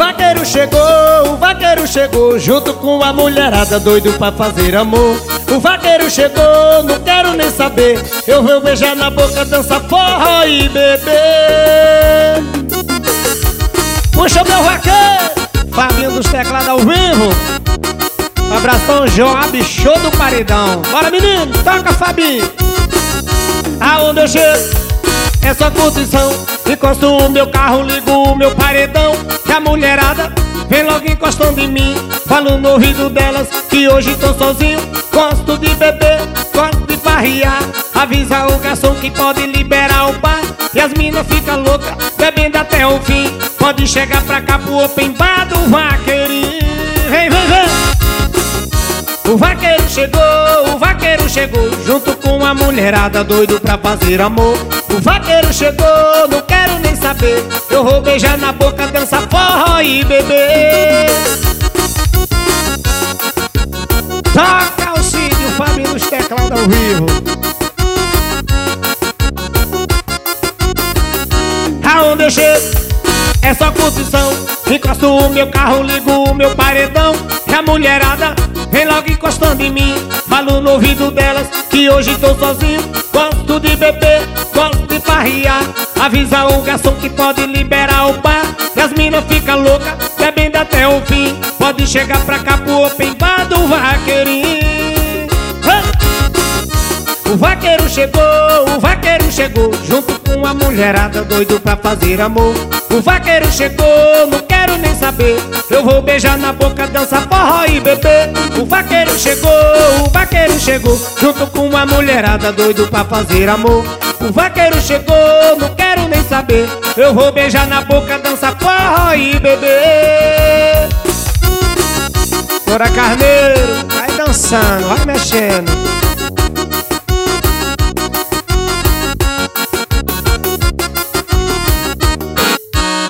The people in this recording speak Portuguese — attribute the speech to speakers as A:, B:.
A: o vaqueiro chegou, junto com a mulherada doido pra fazer amor. O vaqueiro chegou, não quero nem saber, eu vou beijar na boca, dançar forró e beber. Puxa meu vaqueiro, Fabinho dos teclados ao vivo. Abração Joab, show do paredão. Bora menino, toca Fabinho. Aonde eu chego é só curtição. Encosto o meu carro, ligo o meu paredão. E a mulherada vem logo encostando em mim. Falo no ouvido delas que hoje tô sozinho. Gosto de beber, gosto de farriar. Avisa o garçom que pode liberar o bar. E as minas ficam loucas, bebendo até o fim. Pode chegar pra cá pro open bar do vaqueirinho. Vem, vem, vem. O vaqueiro chegou, junto com a mulherada doido pra fazer amor. O vaqueiro chegou, não quero nem saber, eu vou beijar na boca, dançar forró e beber. Toca o Cídio, Fabinho dos teclados ao vivo. Aonde eu chego é só curtição. Encosto o meu carro, ligo o meu paredão. E a mulherada vem logo encostando em mim. Falo no ouvido delas que hoje tô sozinho. Gosto de beber, gosto de farriar. Avisa o garçom que pode liberar o bar. E as minas ficam loucas, bebendo até o fim. Pode chegar pra cá pro open bar do vaqueirinho. O vaqueiro chegou, junto com a mulherada doido pra fazer amor. O vaqueiro chegou, não quero nem saber, eu vou beijar na boca, dançar forró e beber. O vaqueiro chegou, junto com a mulherada doido pra fazer amor. O vaqueiro chegou, não quero nem saber, eu vou beijar na boca, dançar forró e beber. Bora Carneiro, vai dançando, vai mexendo.